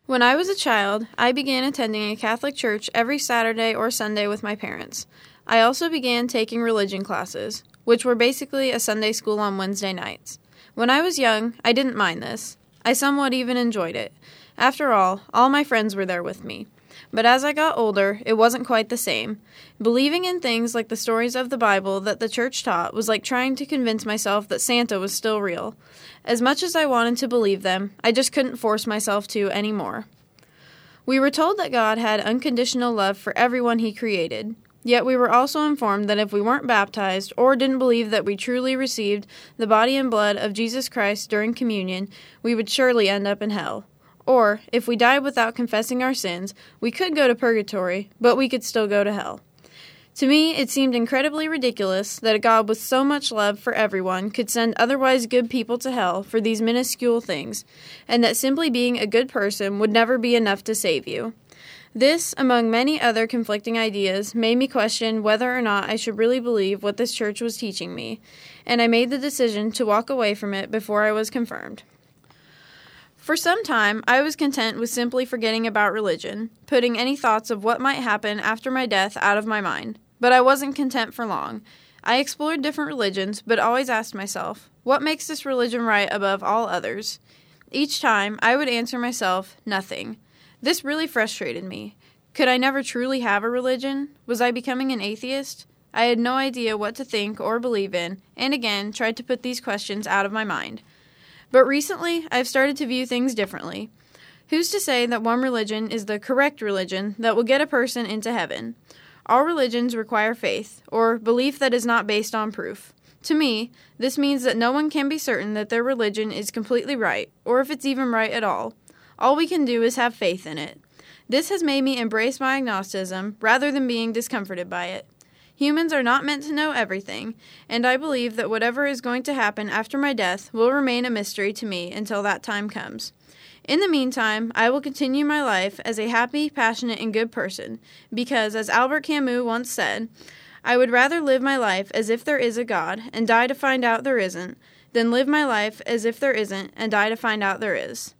When I was a child, I began attending a Catholic church every Saturday or Sunday with my parents. I also began taking religion classes, which were basically a Sunday school on Wednesday nights. When I was young, I didn't mind this. I somewhat even enjoyed it. After all my friends were there with me. But as I got older, it wasn't quite the same. Believing in things like the stories of the Bible that the church taught was like trying to convince myself that Santa was still real. As much as I wanted to believe them, I just couldn't force myself to anymore. We were told that God had unconditional love for everyone He created. Yet we were also informed that if we weren't baptized or didn't believe that we truly received the body and blood of Jesus Christ during communion, we would surely end up in hell. Or, if we died without confessing our sins, we could go to purgatory, but we could still go to hell. To me, it seemed incredibly ridiculous that a God with so much love for everyone could send otherwise good people to hell for these minuscule things, and that simply being a good person would never be enough to save you. This, among many other conflicting ideas, made me question whether or not I should really believe what this church was teaching me, and I made the decision to walk away from it before I was confirmed. For some time, I was content with simply forgetting about religion, putting any thoughts of what might happen after my death out of my mind. But I wasn't content for long. I explored different religions, but always asked myself, what makes this religion right above all others? Each time, I would answer myself, nothing. This really frustrated me. Could I never truly have a religion? Was I becoming an atheist? I had no idea what to think or believe in, and again tried to put these questions out of my mind. But recently, I've started to view things differently. Who's to say that one religion is the correct religion that will get a person into heaven? All religions require faith, or belief that is not based on proof. To me, this means that no one can be certain that their religion is completely right, or if it's even right at all. All we can do is have faith in it. This has made me embrace my agnosticism rather than being discomforted by it. Humans are not meant to know everything, and I believe that whatever is going to happen after my death will remain a mystery to me until that time comes. In the meantime, I will continue my life as a happy, passionate, and good person, because, as Albert Camus once said, I would rather live my life as if there is a God and die to find out there isn't, than live my life as if there isn't and die to find out there is.